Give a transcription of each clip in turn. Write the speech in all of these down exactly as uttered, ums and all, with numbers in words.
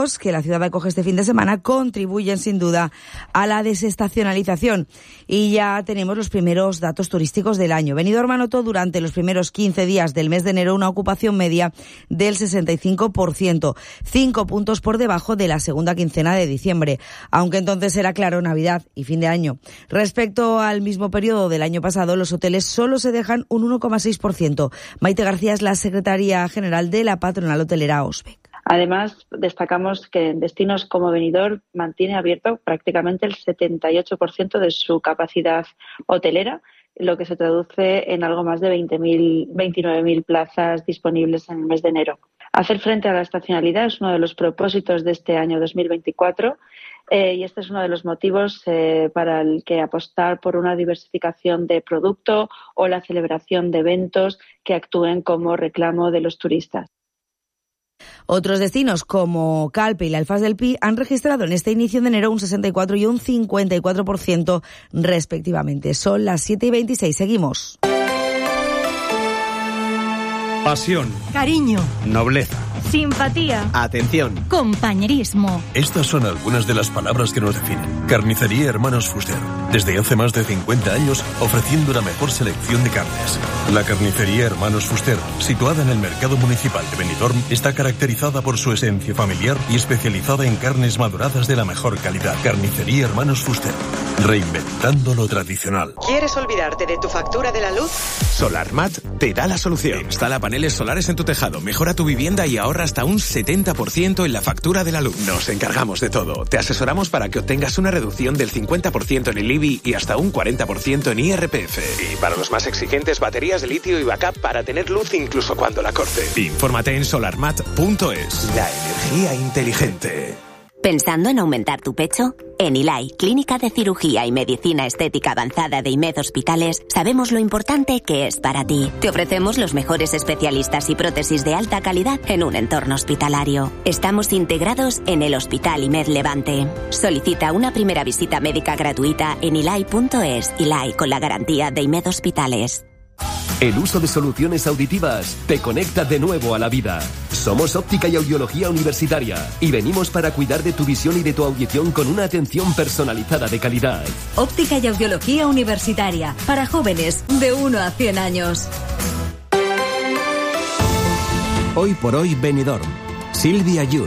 turísticos que la ciudad acoge este fin de semana contribuyen sin duda a la desestacionalización. Y ya tenemos los primeros datos turísticos del año. Benidorm anotó durante los primeros quince días del mes de enero una ocupación media del sesenta y cinco por ciento, cinco puntos por debajo de la segunda quincena de diciembre, aunque entonces era claro Navidad y fin de año. Respecto al mismo periodo del año pasado, los hoteles solo se dejan un uno coma seis por ciento. Maite García es la secretaria general de la patronal hotelera Osbec. Además, destacamos que en destinos como Benidorm mantiene abierto prácticamente el setenta y ocho por ciento de su capacidad hotelera, lo que se traduce en algo más de veinte mil, veintinueve mil plazas disponibles en el mes de enero. Hacer frente a la estacionalidad es uno de los propósitos de este año dos mil veinticuatro eh, y este es uno de los motivos eh, para el que apostar por una diversificación de producto o la celebración de eventos que actúen como reclamo de los turistas. Otros destinos como Calpe y la Alfaz del Pi han registrado en este inicio de enero un sesenta y cuatro y un cincuenta y cuatro por ciento respectivamente. Son las siete y veintiséis. Seguimos. Pasión. Cariño. Nobleza. Simpatía. Atención. Compañerismo. Estas son algunas de las palabras que nos definen. Carnicería Hermanos Fuster. Desde hace más de cincuenta años ofreciendo la mejor selección de carnes. La Carnicería Hermanos Fuster, situada en el Mercado Municipal de Benidorm, está caracterizada por su esencia familiar y especializada en carnes maduradas de la mejor calidad. Carnicería Hermanos Fuster. Reinventando lo tradicional. ¿Quieres olvidarte de tu factura de la luz? SolarMat te da la solución. Instala paneles solares en tu tejado, mejora tu vivienda y ahorra hasta un setenta por ciento en la factura de la luz. Nos encargamos de todo. Te asesoramos para que obtengas una reducción del cincuenta por ciento en el I B I y hasta un cuarenta por ciento en I R P F. Y para los más exigentes, baterías de litio y backup para tener luz incluso cuando la corte. Infórmate en solarmat punto es. La energía inteligente. ¿Pensando en aumentar tu pecho? En I L A I, Clínica de Cirugía y Medicina Estética Avanzada de IMED Hospitales, sabemos lo importante que es para ti. Te ofrecemos los mejores especialistas y prótesis de alta calidad en un entorno hospitalario. Estamos integrados en el Hospital IMED Levante. Solicita una primera visita médica gratuita en I L A I punto es. I L A I, con la garantía de IMED Hospitales. El uso de soluciones auditivas te conecta de nuevo a la vida. Somos Óptica y Audiología Universitaria y venimos para cuidar de tu visión y de tu audición con una atención personalizada de calidad. Óptica y Audiología Universitaria, para jóvenes de uno a cien años. Hoy por hoy Benidorm. Silvia Yus.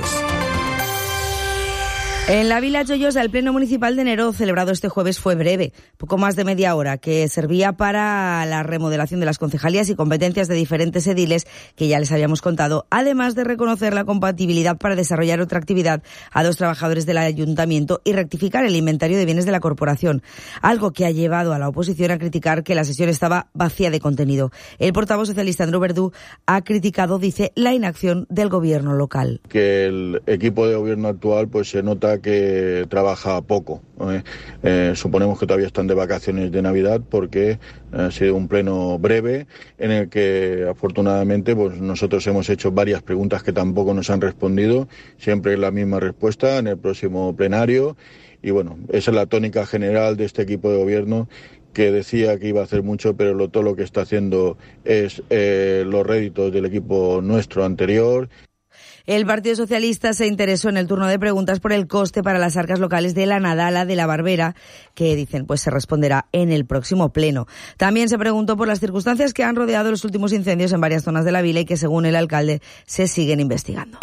En la Vila Joyosa, el pleno municipal de enero celebrado este jueves fue breve, poco más de media hora, que servía para la remodelación de las concejalías y competencias de diferentes ediles que ya les habíamos contado, además de reconocer la compatibilidad para desarrollar otra actividad a dos trabajadores del ayuntamiento y rectificar el inventario de bienes de la corporación, algo que ha llevado a la oposición a criticar que la sesión estaba vacía de contenido. El portavoz socialista Andreu Verdú ha criticado, dice, la inacción del gobierno local. Que el equipo de gobierno actual pues se nota que trabaja poco. ¿eh? Eh, suponemos que todavía están de vacaciones de Navidad porque ha sido un pleno breve en el que afortunadamente pues nosotros hemos hecho varias preguntas que tampoco nos han respondido, siempre la misma respuesta en el próximo plenario y bueno, esa es la tónica general de este equipo de gobierno que decía que iba a hacer mucho, pero lo, todo lo que está haciendo es eh, los réditos del equipo nuestro anterior. El Partido Socialista se interesó en el turno de preguntas por el coste para las arcas locales de la Nadala de la Barbera, que dicen pues se responderá en el próximo pleno. También se preguntó por las circunstancias que han rodeado los últimos incendios en varias zonas de la vila y que, según el alcalde, se siguen investigando.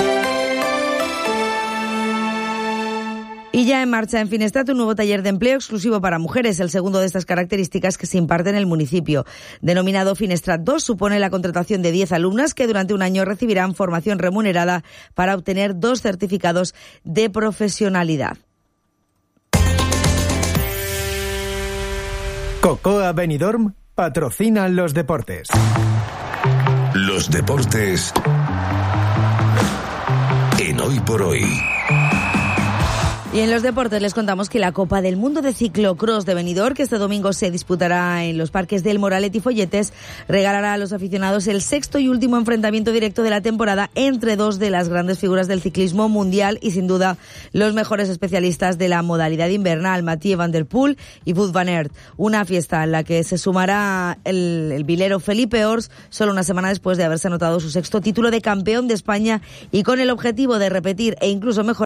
Y ya en marcha en Finestrat un nuevo taller de empleo exclusivo para mujeres, el segundo de estas características que se imparte en el municipio. Denominado Finestrat dos, supone la contratación de diez alumnas que durante un año recibirán formación remunerada para obtener dos certificados de profesionalidad. Cocoa Benidorm patrocinan los deportes. Los deportes en Hoy por Hoy. Y en los deportes les contamos que la Copa del Mundo de Ciclocross de Benidorm, que este domingo se disputará en los parques del Moralet y Folletes, regalará a los aficionados el sexto y último enfrentamiento directo de la temporada entre dos de las grandes figuras del ciclismo mundial y sin duda los mejores especialistas de la modalidad invernal, Mathieu Van Der Poel y Wout van Aert. Una fiesta en la que se sumará el, el vilero Felipe Ors solo una semana después de haberse anotado su sexto título de campeón de España y con el objetivo de repetir e incluso mejorar